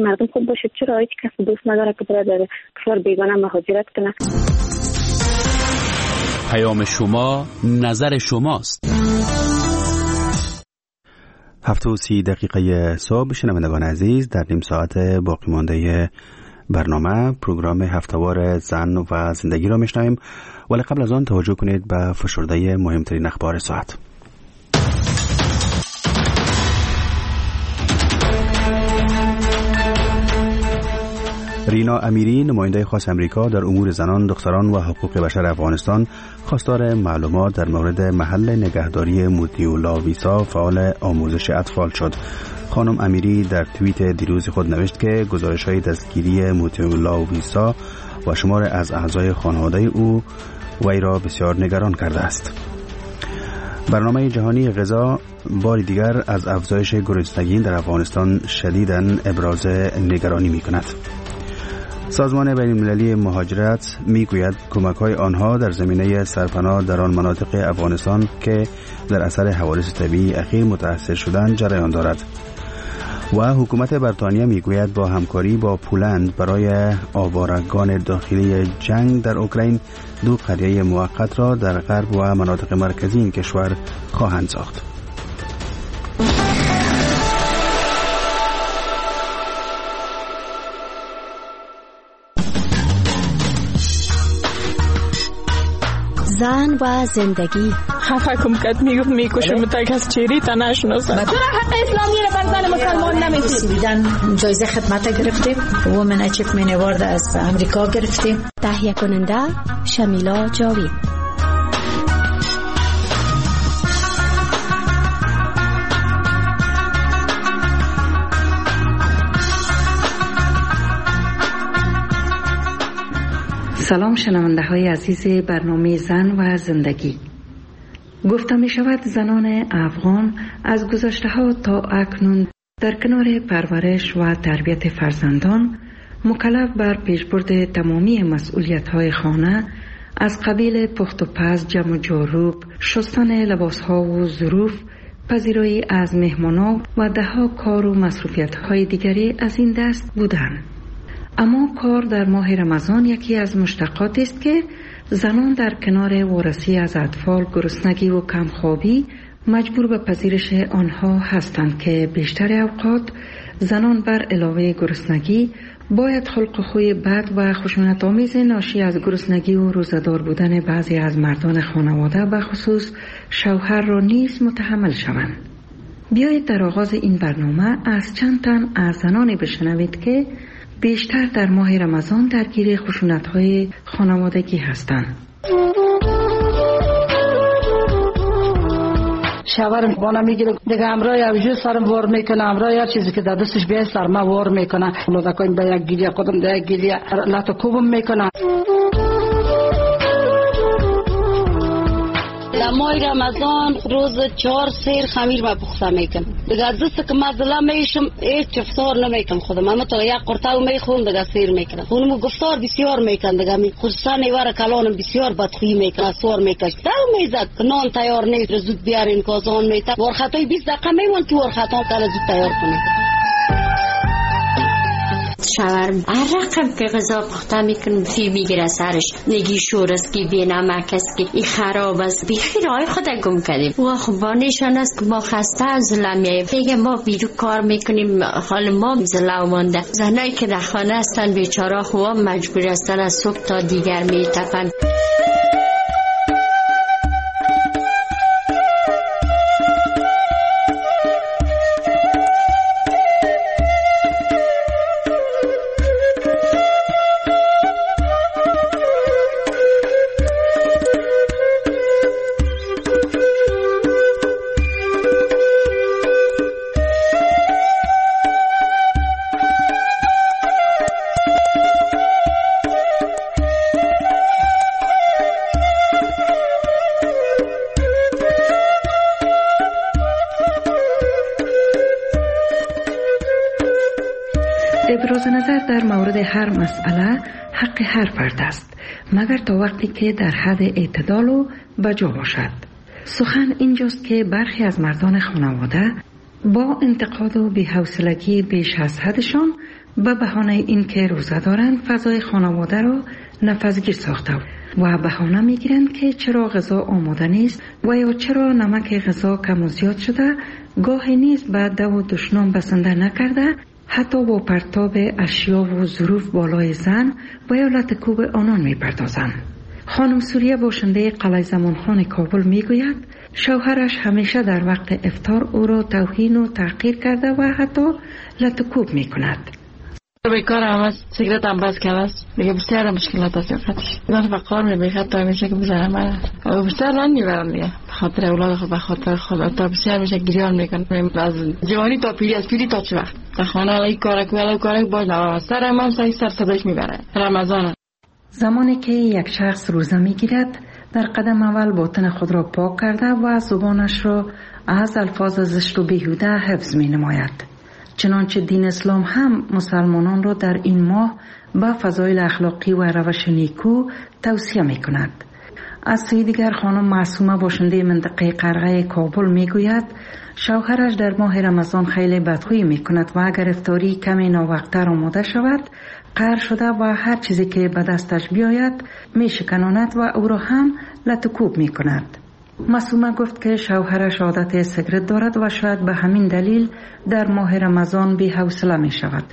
مردم خوب باشه. چرا هیچ کس دوست نداره که برای در کشور بیگانه مهاجرت کنه؟ پیام شما، نظر شماست. 7:30 صبح. شنوندگان عزیز، در نیم ساعت باقی مانده برنامه پروگرام هفتهوار زن و زندگی را میشنویم، ولی قبل از آن توجه کنید به فشرده مهمترین اخبار ساعت. رینا امیری، نماینده خاص امریکا در امور زنان، دختران و حقوق بشر افغانستان، خواستار معلومات در مورد محل نگهداری موتیولاویسا فعال آموزش اطفال شد. خانم امیری در توییت دیروز خود نوشت که گزارش‌های دستگیری موتیولاویسا و شمار از اعضای خانواده او وی را بسیار نگران کرده است. برنامه جهانی غذا بار دیگر از افزایش گرسنگی در افغانستان شدیداً ابراز نگرانی می‌کند. سازمان بین‌المللی مهاجرت میگوید کمک‌های آنها در زمینه سرپناه در آن مناطق افغانستان که در اثر حوادث طبیعی اخیر متأثر شدند جریان دارد. و حکومت بریتانیا میگوید با همکاری با پولند برای آوارگان داخلی جنگ در اوکراین 2 قریه موقت را در غرب و مناطق مرکزی این کشور خواهند ساخت. زن و زندگی. خفه کم کد میکشم تا کس چیری تا نشناسم. چرا حق اسلامی رو بر زن مسلمان نمیدید؟ جایزه خدمت گرفتیم، وومن اچیومنت اوارد از امریکا گرفتیم. تهیه کننده شمیلا جاوید. سلام شنونده های عزیز برنامه زن و زندگی. گفته می شود زنان افغان از گذشته ها تا اکنون در کنار پرورش و تربیت فرزندان مکلف بر پیشبرد تمامی مسئولیت های خانه از قبیل پخت و پز، جمع و جاروب، شستن لباس ها و ظروف، پذیرایی از مهمانان و دهها کار و مصروفیت های دیگری از این دست بودند. اما کار در ماه رمضان یکی از مشتقات است که زنان در کنار وارسی از اطفال، گرسنگی و کمخوابی مجبور به پذیرش آنها هستند که بیشتر اوقات زنان بر علاوه گرسنگی باید خلق خوی بد و خشونت آمیز ناشی از گرسنگی و روزه‌دار بودن بعضی از مردان خانواده به خصوص شوهر را نیز متحمل شوند. بیایید در آغاز این برنامه از چند تن از زنانی بشنوید که بیشتر در ماه رمضان درگیر خشونت‌های خانوادگی هستند. شوهرم بانا میگیره دیگه امرای اوجو سرم وار میکنه، امرای هر چیزی که در دستش بیاد سرم وار میکنه، لودکاین به یک گیریه خودم به یک گیریه لاتو کوبم میکنه. در ماه رمضان روز 4 سیر خمیر ما پخته میکنم. دیگه دست که مزله میشم هیچ افطار نمیکنم خودم، اما تو یک قرطه میخورم دیگه سیر میکنم. اونم گفتار بسیار میکنم دیگه خصوصا نیوار کلانم بسیار بدخویی میکنه، سوار میکشه. دو میزد نان تیار نیست، زود بیارین کازان میته. ورخطای 20 دقیقه میمون تو ورخطا کار زود تیار کنید. شوهرم هر رقم که غذا پخته میکنم فی میگیره سرش، نگی شور است که بی نمک است که این خراب است. بیخی رای خود گم کردیم و خب بانشان است که ما خسته از لمیه دیگه، ما بیرو کار میکنیم، حال ما زلو مانده. زنایی که در خانه هستن بیچاره خواه مجبور هستن از صبح تا دیگر میتپن. ابراز نظر در مورد هر مسئله حق هر فرد است، مگر تا وقتی که در حد اعتدال و بجا باشد. سخن اینجاست که برخی از مردان خانواده با انتقاد و بی‌حوصلگی بیش از حدشان به بهانه اینکه روزه دارند فضای خانواده را نفسگیر ساخته و بهانه میگیرند که چرا غذا آماده نیست و یا چرا نمک غذا کم و زیاد شده، گاهی نیز به دو و دشنام بسنده نکرده، حتی با پرتاب اشیا و ظروف بالای زن و یا لطکوب آنان میپردازند. خانم سوریه باشنده قلعه زمانخان کابل میگوید شوهرش همیشه در وقت افطار او را توهین و تحقیر کرده و حتی لطکوب میکند. بیکار هم است، سیگرت هم بس کرده است، دیگه بسیار مشکلات است وقتش من فقار میبیخد تا میشه که بزنم من بسیار رنگ میبرم دیگه بخاطر اولاد خود بخاطر خود تا بسیار میشه گریان میکنم از جوانی تا پیری، از پیری تا چه وقت تا خانه ای کارک ولی کارک باز نوام سر من سر صداش میبره. رمضان زمانی که یک شخص روزه میگیرد در قدم اول باطن خود را پاک کرده و زبانش را از الفاظ زشت و بیهوده حفظ می نماید. چنانچه دین اسلام هم مسلمانان را در این ماه به فضایل اخلاقی و روش نیکو توصیه می کند. از سوی دیگر خانم معصومه باشنده منطقه قرغه کابل می گوید شوهرش در ماه رمضان خیلی بدخویی می کند و اگر افطاری کمی ناوقت‌تر آماده شود قهر شده و هر چیزی که به دستش بیاید می شکناند و او را هم لطکوب می کند. معصومه گفت که شوهرش عادت سیگرت دارد و شاید به همین دلیل در ماه رمضان بی حوصله می شود.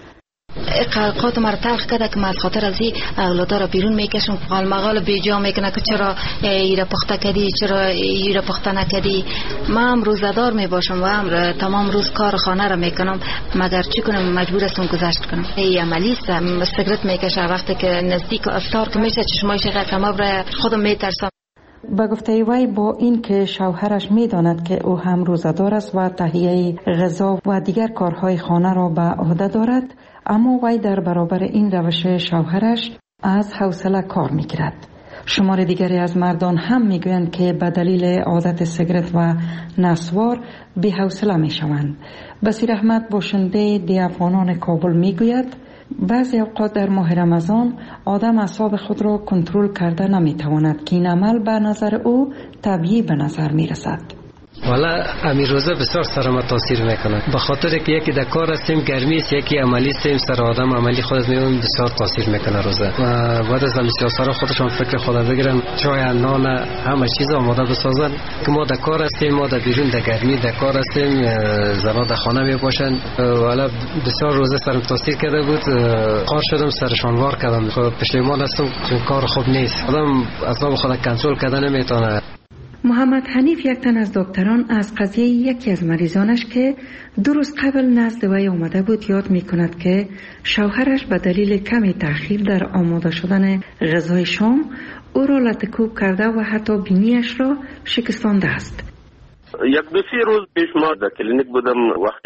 قلقات مرا تلخ کرده که من از خاطر از این اولادا را بیرون میکشم قالمقال بیجا میکنه که چرا ایره پخته کردی، چرا ایره پخته نکردی. من هم روزدار میباشم و هم تمام روز کار خانه را میکنم، مگر چی کنم مجبور هستم گذشت کنم. ای عملی است، سیگرت میکشه وقتی که نزدیک افطار که میشه چشمایش قطمه برای خودم میترسم. با گفته وی با این که شوهرش میداند که او هم روزدار است و تهیه غذا و دیگر کارهای خانه را به عهده دارد، اما وی در برابر این روش شوهرش از حوصله کار میگیرد. شمار دیگری از مردان هم میگویند که به دلیل عادت سیگرت و نسوار بی حوصله میشوند. بصیر احمد باشنده دی افغانان کابل میگوید بعضی اوقات در ماه رمضان آدم اعصاب خود را کنترل کرده نمیتواند که این عمل به نظر او طبیعی به نظر میرسد. والا امیر روزه بسیار سر ما تاثیر میکنه، به خاطر که یکی در کار هستیم گرمی است، یکی عملی هستیم، سر آدم عملی خودت میون بسیار تاثیر میکنه روزه. و بعد از سیاسارا خودشان فکر خود بگیرن چای نان همه چیز آماده بسازن که ما در کار هستیم، ما در بیرون در گرمی در کار هستیم، زنا در خانه میباشن. والا بسیار روزه سرم تاثیر کرده بود، قار شدم سرشان وار کردم، پشیمان هستم چون کار خوب نیست، آدم اعصاب خود کنترل کردن نمیتونه. محمد حنیف یک تن از دکتران از قضیه یکی از مریضانش که 2 روز قبل نزد وی آمده بود یاد می کند که شوهرش به دلیل کمی تأخیر در آماده شدن غذای شام او را لطکوب کرده و حتی بینیش را شکستانده است. یک 2-3 روز پیش ما در کلینیک بودم،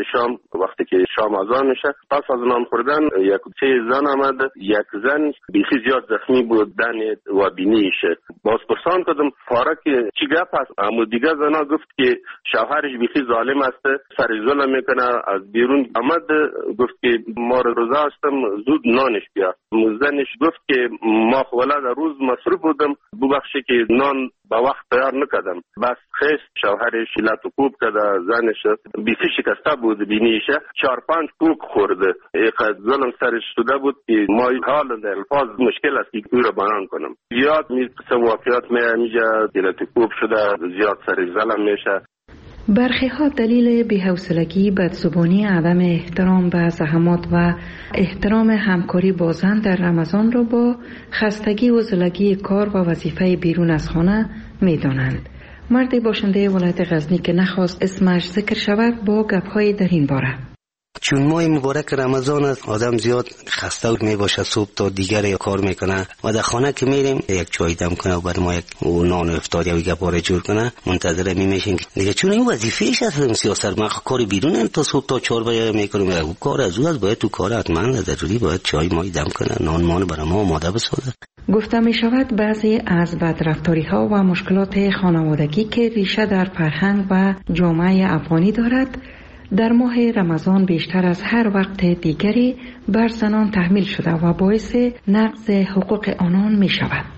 وقتی که شام اذان میشه پس از نان خوردن یک 3 زن آمد، یک زن بیخی زیاد زخمی بود دن و بینیش. باز پرسان کردم فاره که چی گپ است؟ اما دیگه زنا گفت که شوهرش بیخی ظالم است، سر ظلم میکنه. از بیرون آمد گفت که ما روزه هستم زود نانش بیا. زنش گفت که ما ولاد روز مصروف بودم ببخشی که نان با وقت تیار نکردم. بس خیست شوهرش لطکوب کرده، زنش بیخی شکسته بود بینیشه، 4-5 کوک خورده. اینقدر ظلم سرش شده بود که ما حال در الفاظ مشکل است که او را بیان کنم. زیاد قسم واقعیات میجا لطکوب شده، زیاد سرش ظلم میشه. برخی ها دلیل بی‌حوصلگی، بدزبانی، عدم احترام به زحمات و احترام همکاری با زن در رمضان را با خستگی و زلگی کار و وظیفه بیرون از خانه می دانند. مردی باشنده ولایت غزنی که نخواست اسمش ذکر شود با گپ‌های در این باره. چون ماه مبارک رمضان است، آدم زیاد خسته می باشه، صبح تا دیگر کار میکنه و در خانه که میریم یک چای دم کنه و برای ما یک نان افطاری یا گپاره جور کنه، منتظر میشیم دیگه. چون این وظیفه‌اش است سیاست، ما کار بیرون تا صبح تا 4 بجه میکنیم، کار از او باید تو کار حتما ضروری باید چای مای دم کنه، نان مان برای ما آماده بسازه. گفته می شود بعضی از بدرفتاری ها و مشکلات خانوادگی که ریشه در فرهنگ و جامعه افغانی دارد در ماه رمضان بیشتر از هر وقت دیگری بر زنان تحمیل شده و باعث نقض حقوق آنان می شود.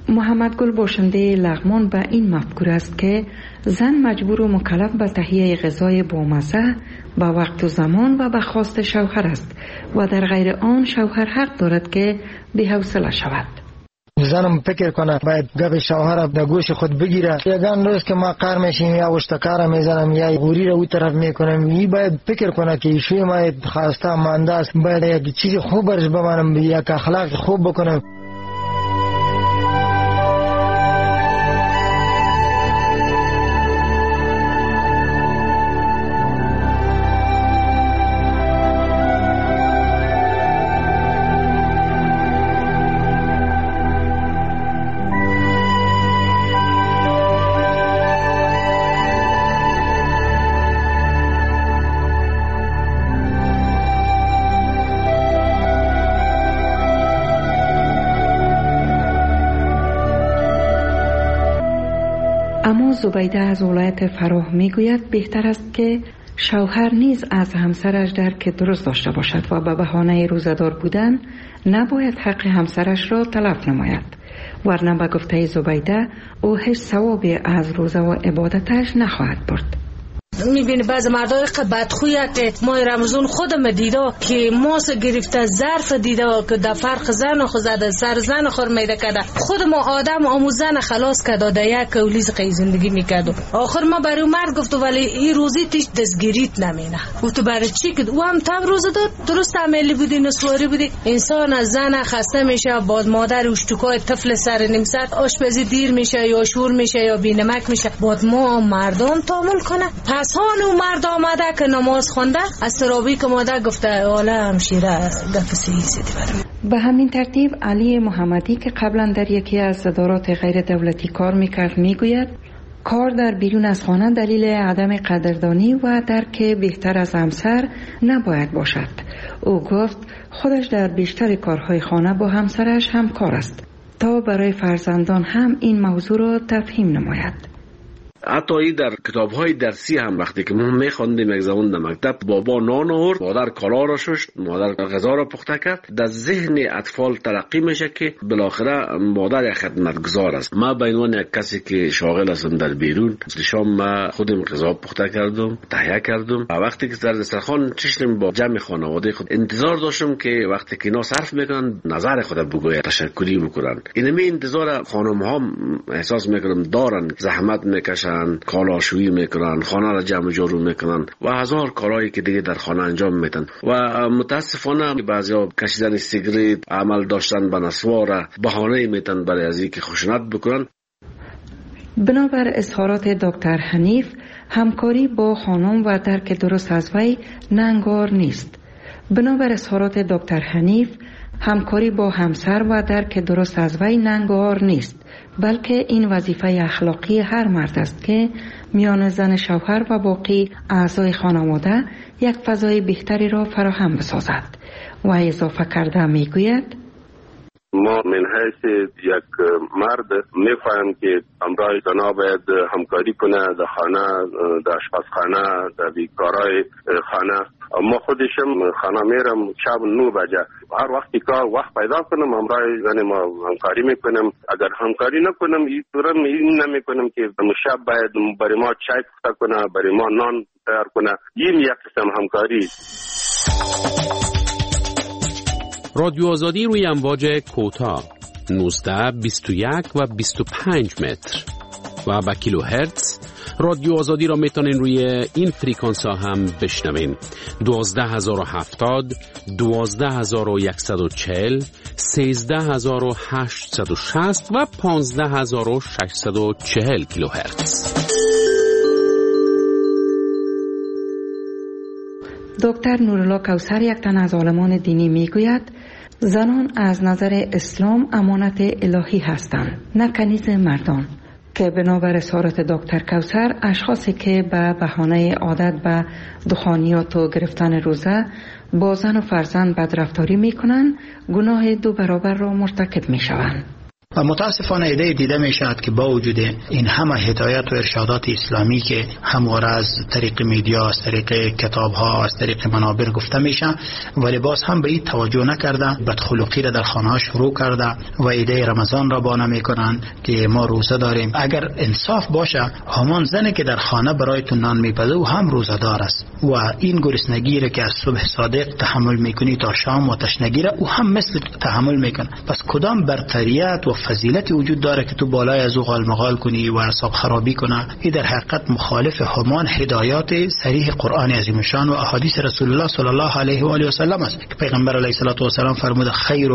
محمد گل باشنده لغمان به این مفکور است که زن مجبور و مکلف به تهیه غذای بامزه به وقت و زمان و به خواست شوهر است و در غیر آن شوهر حق دارد که بی‌حوصله شود. زنم فکر کنه باید گپ شوهر در گوش خود بگیره. یگان روز که ما کار میشیم یا اشتکار میزنم یا غوری رو اون طرف میکنم، این باید فکر کنه که ایشوی ما خواسته مانده است، باید یک چیز خوب برش بمانم، یک اخلاق خوب بکنم. زبیده از ولایت فراه میگوید بهتر است که شوهر نیز از همسرش درک درست داشته باشد و به بهانه روزدار بودن نباید حق همسرش را تلف نماید، ورنه به گفته زبیده او هیچ ثوابی از روزه و عبادتش نخواهد برد. میبینی بعض مردای بدخویت ما رمضان خودم دیده که ماس گرفته ظرف دیده که در فرق زن خود زده سر زن خور میده کده خود ما آدم آموزن خلاص کده در یک کولیز قی زندگی میکدو. آخر ما برای مرد گفتو ولی این روزی تیش دستگیریت نمینه و تو برای چی کد او هم تب روزه داد درست عملی بودی نسواری بودی. انسان از زن خسته میشه، بعد مادر اشتکای طفل سر نیم ساعت آشپزی دیر میشه یا شور میشه یا بینمک میشه، بعد ما مردم تامل کنه. پس هانو مرد آمده که نماز خونده از ترابی که مادر گفته والا همشیره گفت سیدی برم. به همین ترتیب علی محمدی که قبلا در یکی از ادارات غیر دولتی کار میکرد میگوید کار در بیرون از خانه دلیل عدم قدردانی و درک بهتر از همسر نباید باشد. او گفت خودش در بیشتر کارهای خانه با همسرش همکار است تا برای فرزندان هم این موضوع را تفهیم نماید. حتی ای در کتاب‌های درسی هم وقتی که ما می‌خواندیم یک زمان در مکتب بابا نان آورد، مادر کالا را شست، مادر غذا را پخته کرد، در ذهن اطفال ترقی میشه که بالاخره مادر یک خدمتگزار است. ما به عنوان یک کسی که شاغل هستم در بیرون، شام ما خودم غذا پخته کردم، تهیه کردم. وقتی که در دسترخوان چشم با جمع خانواده خود انتظار داشتم که وقتی که اینا صرف میکنن نظر خود بگوید، تشکری بکنن. اینمی انتظار خانم‌ها احساس میکنم دارن، زحمت میکشن، کالاشویی میکنن، خانه را جمع جارو میکنن و هزار کارهایی که دیگه در خانه انجام میدن و متاسفانه بعضیا کشیدن سیگریت، عمل داشتن به نسوار بهانه میتن برای از اینکه خشونت بکنن. بنابر اظهارات دکتر حنیف همکاری با خانم و درک درست از وی ننگار نیست. بنابر اظهارات دکتر حنیف همکاری با همسر و درک درست از وی ننگار نیست، بلکه این وظیفه اخلاقی هر مرد است که میان زن شوهر و باقی اعضای خانواده یک فضای بهتری را فراهم بسازد. و اضافه کرده میگوید ما من حیث یک مرد میفهم که همراه زنا باید همکاری کنه در خانه، در آشپزخانه، در بیکارهای خانه. ما خودشم خانه میرم شب 9 بجه، هر وقتی که وقت پیدا کنم همراه زن ما همکاری میکنم. اگر همکاری نکنم این طورم این نمیکنم که شب باید برای ما چای پخته کنه، برای ما نان تیار کنه. این یک قسم همکاری. رادیو آزادی روی امواج کوتاه 19، 21 و 25 متر و با کیلو هرتز. رادیو آزادی را میتونین روی این فریکانس ها هم بشنوین: 12070، 12140، 13860 و 15640 کیلو هرتز. دکتر نورالله کوثر یک تن از عالمان دینی میگوید زنان از نظر اسلام امانت الهی هستند، نه کنیز مردان، که بنابر اظهارات دکتر کوثر اشخاصی که به بهانه عادت به دخانیات و گرفتن روزه با زن و فرزند بدرفتاری میکنند گناه 2 برابر را مرتکب میشوند. و متاسفانه ایده دیده می شود که با وجود این همه هدایت و ارشادات اسلامی که همواره از طریق میدیا، از طریق کتاب ها، از طریق منابر گفته میشه، ولی باز هم به این توجه نکرده، بدخلقی را در خانه ها شروع کرده و ایده رمضان را بانه میکنن که ما روزه داریم. اگر انصاف باشه همان زنی که در خانه برایتون نان میپزه و هم روزه دار است و این گرسنگی را که از صبح صادق تحمل میکنی تا شام و تشنگی را او هم مثل تحمل میکنه. پس کدام برتریت و فضیلتی وجود داره که تو بالای از او غالمغال کنی و اعصاب خرابی کنه؟ این در حقیقت مخالف همان هدایات صریح قرآن عظیم شان و احادیث رسول الله صلی الله علیه و آله و سلم است که پیغمبر علیه الصلاه و السلام فرموده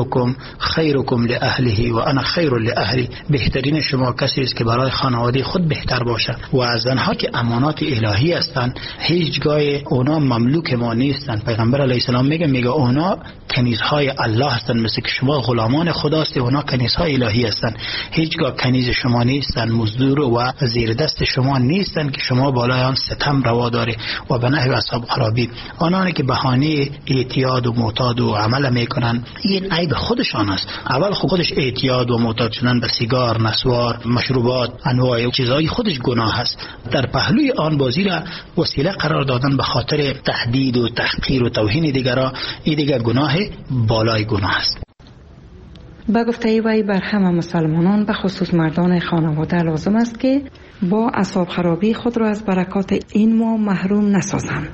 خیرکم لاهله و انا خیر لاهلی. بهترین شما کسی است که برای خانواده خود بهتر باشه. و از آنها که امانات الهی هستند هیچگاه اونا مملوک ما نیستند. پیغمبر علیه السلام میگه اونا کنیزهای الله هستند، مثل که شما غلامان خداست، اونا کنیزهای الهی هستند. هیچگاه کنیز شما نیستند، مزدور و زیر دست شما نیستند که شما بالای آن ستم روا داری و به نحو اصحاب خرابی. آنانی که بهانه اعتیاد و معتاد و عمل میکنن این عیب خودشان است. اول خودش اعتیاد و معتاد شدن به سیگار، نسوار، مشروبات، انواع چیزهای خودش گناه است. در پهلوی آن بازی را وسیله قرار دادن به خاطر تهدید و تحقیر و توهین دیگران، این دیگر گناه بالای گناه است. با گفته وی بر همه مسلمانان به خصوص مردان خانواده لازم است که با اعصاب خرابی خود را از برکات این ماه محروم نسازند.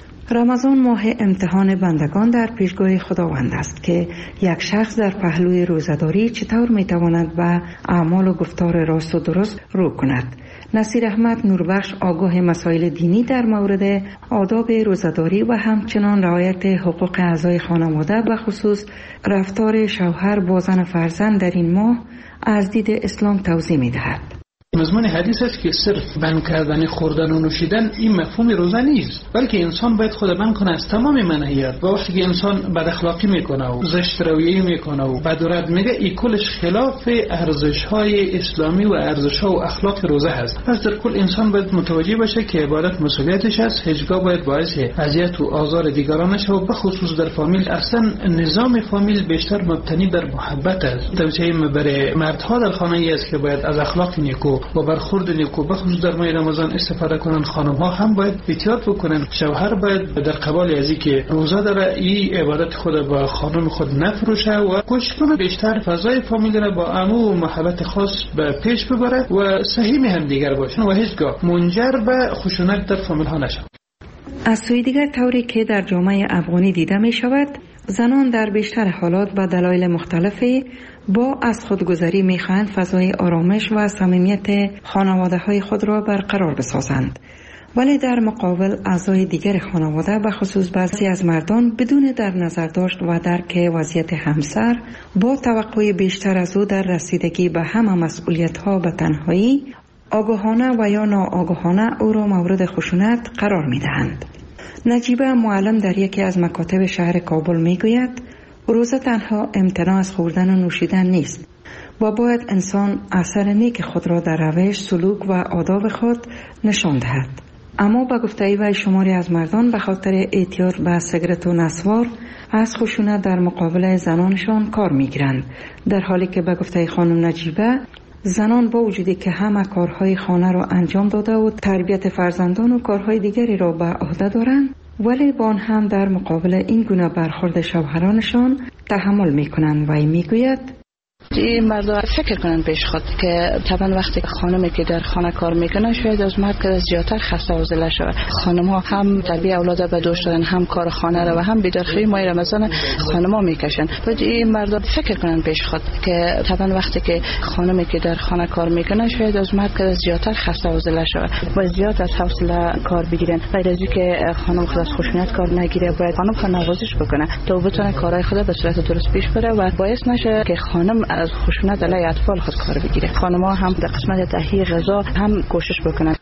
رمضان ماه امتحان بندگان در پیشگاه خداوند است که یک شخص در پهلوی روزه‌داری چطور میتواند به اعمال و گفتار راست و درست رو کند. نصیر احمد نوربخش آگاه مسائل دینی در مورد آداب روزه‌داری و همچنان رعایت حقوق اعضای خانواده به خصوص رفتار شوهر با زن فرزند در این ماه از دید اسلام توضیح می‌دهد. مضمون حدیث است که صرف بند کردن خوردن و نوشیدن این مفهوم روزه نیست، بلکه انسان باید خود بند کنه از تمام منهیات. و وقتی که انسان بد اخلاقی میکنه و زشت رویی میکنه و بد و رد میگه، این کلش خلاف ارزش های اسلامی و ارزش ها و اخلاق روزه هست. پس در کل انسان باید متوجه باشه که عبادت مسئولیتش است، هیچگاه باید باعث اذیت و آزار دیگران نشه و به خصوص در فامیل. اصلا نظام فامیل بیشتر مبتنی بر محبت است. توصیه برای مردها در خانه ای است که باید از اخلاق نیکو و برخورد نیکو به خصوص در ماه رمضان استفاده کنن. خانم ها هم باید احتیاط بکنن. شوهر باید در قبال ازی که روزه داره این عبادت خود با خانم خود نفروشه و کوشش کنه بیشتر فضای فامیل را با امو و محبت خاص به پیش ببره و صحیح هم دیگر باشن و هیچگاه منجر به خشونت در فامیل ها نشه. از سوی دیگر طوری که در جامعه افغانی دیده می شود، زنان در بیشتر حالات به دلایل مختلفی با از خودگذری می‌خواهند فضای آرامش و صمیمیت خانواده‌های خود را برقرار بسازند، ولی در مقابل اعضای دیگر خانواده به خصوص بعضی از مردان بدون در نظر داشت و درک وضعیت همسر با توقع بیشتر از او در رسیدگی به همه مسئولیت‌ها به تنهایی آگاهانه و یا ناآگاهانه او را مورد خشونت قرار می‌دهند. نجیبه معلم در یکی از مکاتب شهر کابل میگوید روزه تنها امتناع از خوردن و نوشیدن نیست و باید انسان اثر نیک خود را در روش، سلوک و آداب خود نشان دهد. اما با گفته وی شماری از مردان به خاطر اعتیاد به سیگرت و نسوار از خشونت در مقابل زنانشان کار میگیرند، در حالی که به گفته خانم نجیبه زنان با وجودی که همه کارهای خانه را انجام داده و تربیت فرزندان و کارهای دیگری را به عهده دارند، ولی با آن هم در مقابل این گونه برخورد شوهرانشان تحمل میکنند. و میگوید این مردا فکر کنن پیش خود که طبعا وقتی خانمی که در خانه کار میکنه شاید از مرد که زیادتر خسته و زله شود. خانم ها هم تربیت اولاد به دوش دادن، هم کار خانه را و هم بیدارخوری ماه رمضان خانم ها میکشن. باید این مردا فکر کنن پیش خود که طبعا وقتی که خانمی که در خانه کار میکنه شاید از مرد که زیادتر خسته و زله شود. باید زیاد از حوصله کار بگیرن. غیر از اینکه خانم خود از خشونت کار نگیره، باید خانم خود نوازش بکنه تا بتونه کارهای خود به صورت درست پیش بره و باعث نشه که خانم از خشونت علیه اطفال خود کار بگیره. خانم‌ها هم در قسمت تهیه غذا هم کوشش بکنن.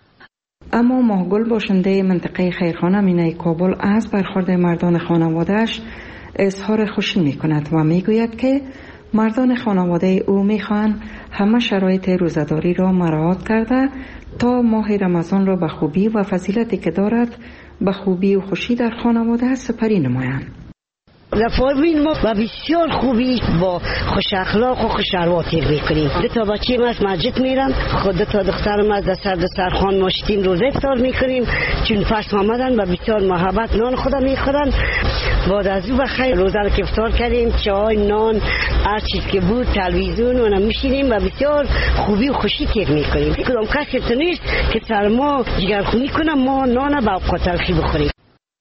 اما ماهگل باشنده منطقه خیرخانه مینای کابل از برخورد مردان خانواده‌اش اظهار خوشی می‌کند و میگوید که مردان خانواده او می‌خواهند همه شرایط روزه‌داری را مراعات کرده تا ماه رمضان را به خوبی و فضیلتی که دارد به خوبی و خوشی در خانواده سپری نمایند. رفاقین ما و بسیار خوبی با خوش اخلاق و خوش ارواتیر میکنیم. 2 بچه ما از مسجد میرن، خود 2 دخترم از دسترخوان ماشتیم روزه افطار میکنیم، چون پس آمدن و بسیار محبت نان خدا میخورن. بعد از او بخیر روزه رو که افطار کردیم، چای، نان، هر چیز که بود، تلویزیون و میشینیم و بسیار خوبی و خوشی تیر میکنیم. کدام کسی تو نیست که سر ما جگرخونی کنه ما نان با اوقات تلخی بخوریم.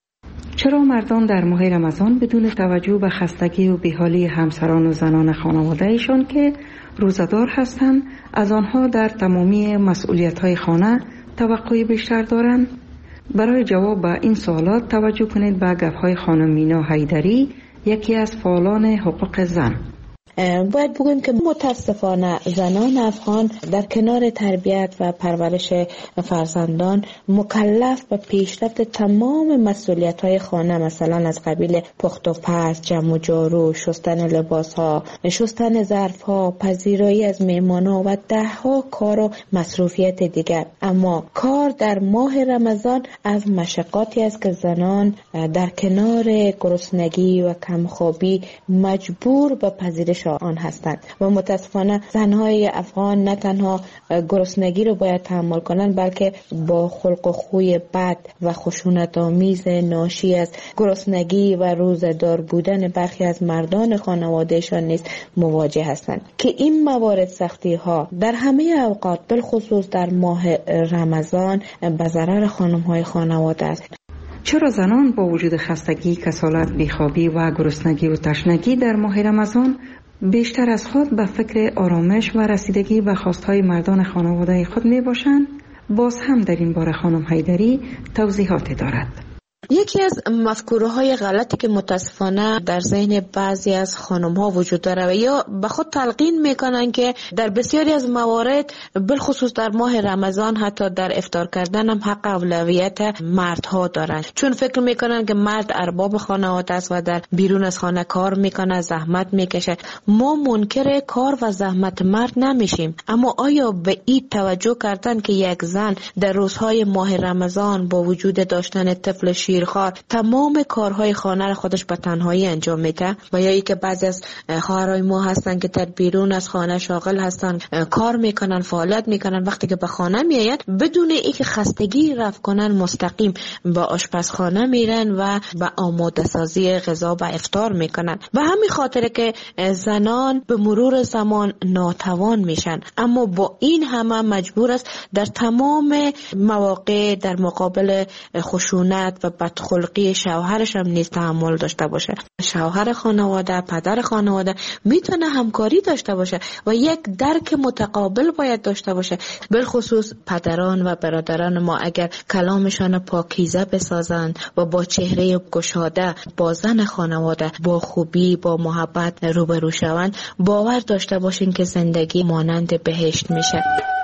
چرا مردان در ماه رمضان بدون توجه به خستگی و بیحالی همسران و زنان خانواده‌ایشان که روزدار هستند از آنها در تمامی مسئولیت‌های خانه توقع بیشتر دارند؟ برای جواب به این سوالات توجه کنید به گفت‌های خانم مینا حیدری، یکی از فعالان حقوق زن. باید بگویم که متاسفانه زنان افغان در کنار تربیت و پرورش فرزندان مکلف به پیشرفت تمام مسئولیت‌های خانه، مثلا از قبیل پخت و پز، جمع و جارو، شستن لباس‌ها، شستن ظرف‌ها، پذیرایی از مهمان‌ها و 10 کار و مصروفیت دیگر. اما کار در ماه رمضان از مشقاتی است که زنان در کنار گرسنگی و کمخوابی مجبور به پذیرش آن هستند و متاسفانه زنهای افغان نه تنها گرسنگی رو باید تحمل کنند، بلکه با خلق و خوی بد و خشونت آمیز ناشی از گرسنگی و روزدار بودن برخی از مردان خانوادهشان نیز مواجه هستند که این موارد سختی ها در همه اوقات بالخصوص در ماه رمضان به ضرر خانم های خانواده است. چرا زنان با وجود خستگی، کسالت، بیخوابی و گرسنگی و تشنگی در ماه رمضان بیشتر از خود به فکر آرامش و رسیدگی به خواستهای مردان خانواده خود می باشند؟ باز هم در این باره خانم حیدری توضیحاتی دارد. یکی از مفکوره‌های غلطی که متاسفانه در ذهن بعضی از خانم‌ها وجود داره و یا به خود تلقین میکنن که در بسیاری از موارد بالخصوص در ماه رمضان حتی در افطار کردن هم حق اولویت مردها دارن، چون فکر میکنن که مرد ارباب خانواده است و در بیرون از خانه کار میکنه، زحمت میکشه. ما منکر کار و زحمت مرد نمیشیم، اما آیا به این توجه کردن که یک زن در روزهای ماه رمضان با وجود داشتن طفل شیرخوار تمام کارهای خانه را خودش به تنهایی انجام میده؟ و یا ای که بعضی از خواهرای ما هستن که در بیرون از خانه شاغل هستن، کار میکنن، فعالیت میکنن، وقتی که به خانه میاین بدون اینکه خستگی رفع کنن مستقیم به آشپزخانه میرن و به آماده سازی غذا و افطار میکنن. و همین خاطره که زنان به مرور زمان ناتوان میشن، اما با این همه مجبور است در تمام مواقع در مقابل خشونت و بدخلقی شوهرش هم نیز تحمل داشته باشه. شوهر خانواده، پدر خانواده میتونه همکاری داشته باشه و یک درک متقابل باید داشته باشه. بالخصوص پدران و برادران ما اگر کلامشان پاکیزه بسازند و با چهره گشاده با زن خانواده با خوبی، با محبت روبرو شوند، باور داشته باشین که زندگی مانند بهشت میشه.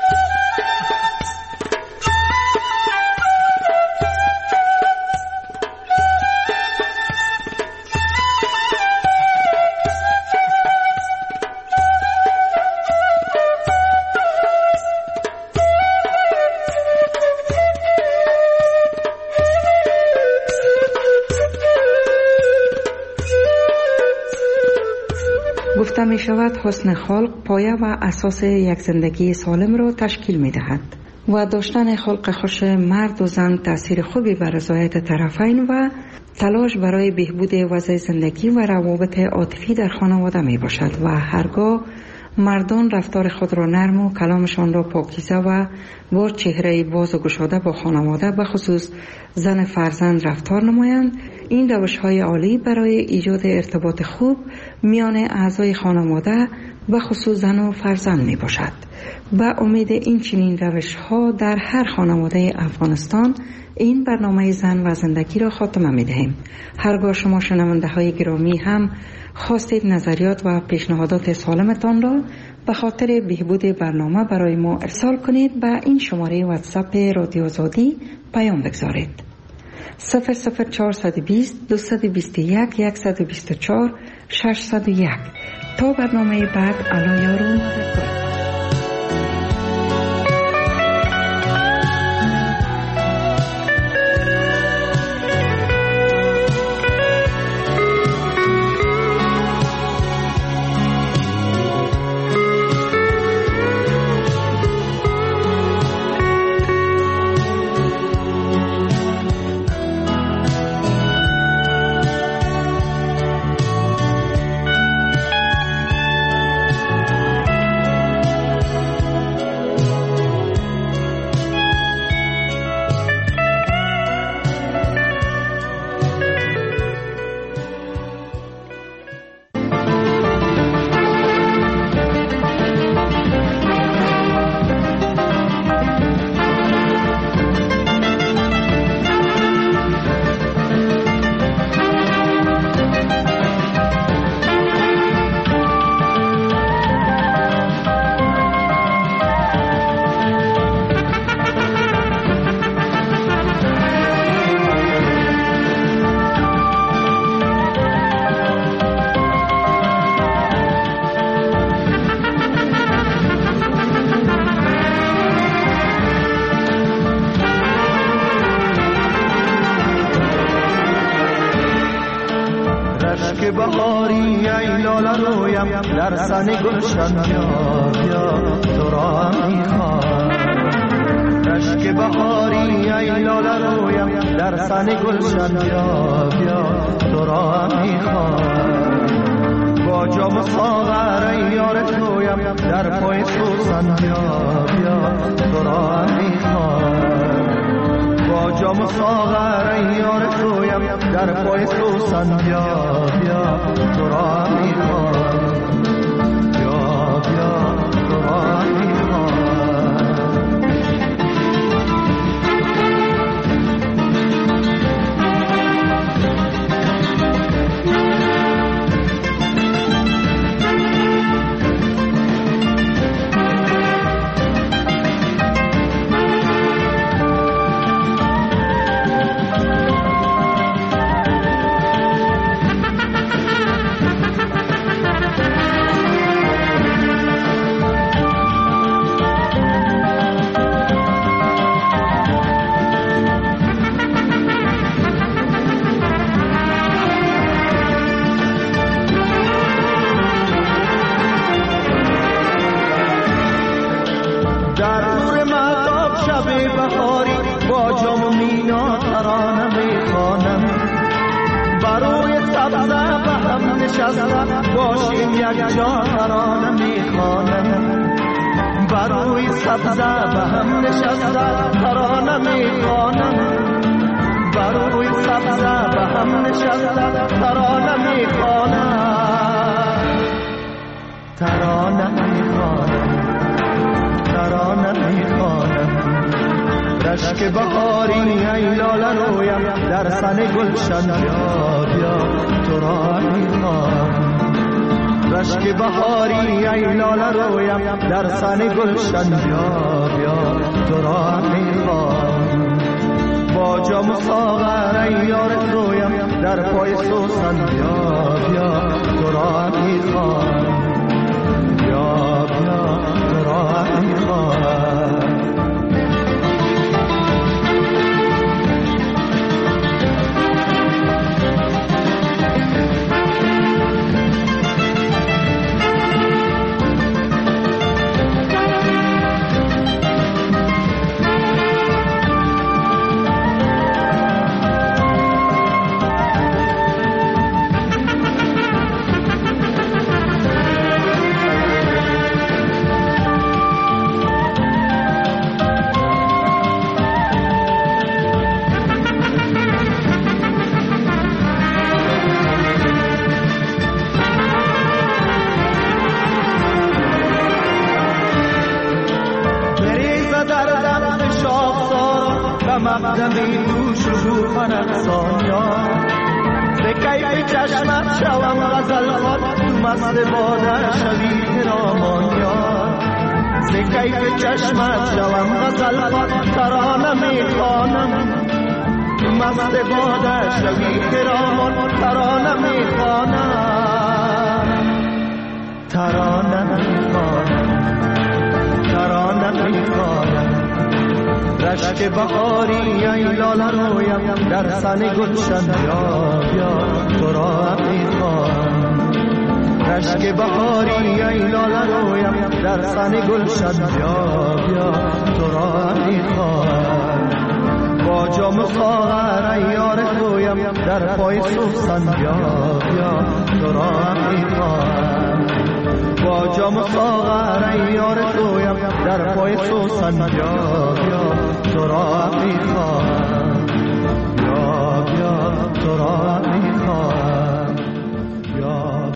گفته می شود حسن خلق پایه و اساس یک زندگی سالم را تشکیل می دهد و داشتن خلق خوش مرد و زن تأثیر خوبی بر رضایت طرفین و تلاش برای بهبود وضع زندگی و روابط عاطفی در خانواده می باشد و هرگاه مردان رفتار خود را نرم و کلامشان را پاکیزه و با چهره باز و گشاده با خانواده به خصوص زن فرزند رفتار نمایند، این روش‌های عالی برای ایجاد ارتباط خوب میان اعضای خانواده و خصوص زن و فرزند می باشد. با امید این چنین روش‌ها در هر خانواده افغانستان این برنامه زن و زندگی را خاتمه می دهیم. هرگاه شما شنونده های گرامی هم خواستید نظریات و پیشنهادات سالمتان را به خاطر بهبود برنامه برای ما ارسال کنید، به این شماره واتساپ رادیو آزادی پیام بگذارید. 00420 221 124 601. تا برنامه بعد، الله یار و مددگار. لاله رویم در سن گلشن بیا بیا تو را میخوام رشک بهاری ای لاله رویم در سن گلشن بیا بیا تو را میخوام با جام ساغر ای یار تویم در پای سوسن بیا بیا تو را میخوام با جام ساغر ای یار تویم در پای سوسن بیا بیا تو را میخوام بیا بیا تو را میخوام باشیم یک جا ترانه میخوانم بروی سبزه به هم نشسته ترانه میخوانم بروی سبزه به هم نشسته ترانه میخوانم ترانه میخوانم ترانه میخوانم رشک بهاری ای لاله رویم در سن گلشن بیا بیا تو را میخوام رشک بهاری ای لاله رویم در سن گلشن بیا بیا تو را میخوام با جام ساغر ای یار تویم در پای سوسن بیا بیا تو را میخوام بیا بیا تو را میخوام مقدمی تو شکوفن افسانیان به کیف چشمت شوم غزل خوان تو مست باده شوی کرامانیان به کیف چشمت شوم غزل خوان ترانه میخوانم تو مست باده شوی کرامان ترانه میخوانم ترانه میخوانم ترانه میخوانم رشک بهاری ای لاله رویم در سن گلشن بیا بیا تو را میخوام رشک بهاری ای لاله رویم در سن گلشن بیا بیا تو را میخوام با جام ساغر ای یار تویم در پای سوسن بیا بیا تو را میخوام با جام ساغر ای یار تویم در پای سوسن بیا بیا تو را میخوام